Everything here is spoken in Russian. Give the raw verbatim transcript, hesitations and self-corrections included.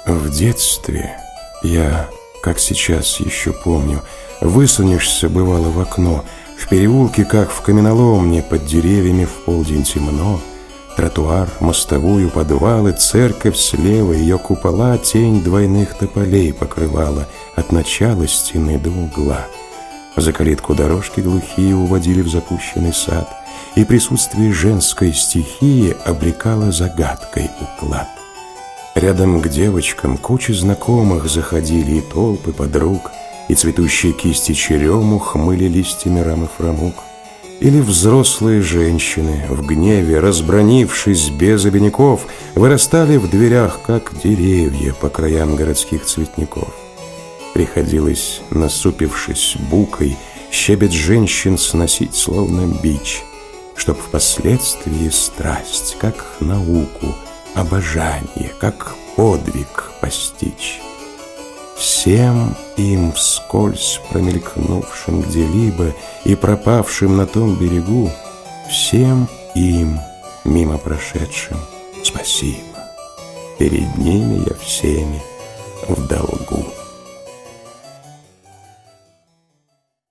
В детстве я, как сейчас еще помню, высунешься, бывало, в окно. В переулке, как в каменоломне, под деревьями в полдень темно. Тротуар, мостовую, подвалы, церковь слева, ее купола тень двойных тополей покрывала от начала стены до угла. За калитку дорожки глухие уводили в запущенный сад, и присутствие женской стихии обрекало загадкой уклад. Рядом к девочкам кучи знакомых заходили и толпы подруг, и цветущие кисти черемух мыли листьями рамы фрамуг. Или взрослые женщины, в гневе разбранившись без обиняков, вырастали в дверях, как деревья по краям городских цветников. Приходилось, насупившись букой, щебет женщин сносить словно бич, чтоб впоследствии страсть, как науку, обожание, как подвиг постичь. Всем им, вскользь промелькнувшим где-либо и пропавшим на том берегу, всем им, мимо прошедшим, спасибо. Перед ними я всеми в долгу.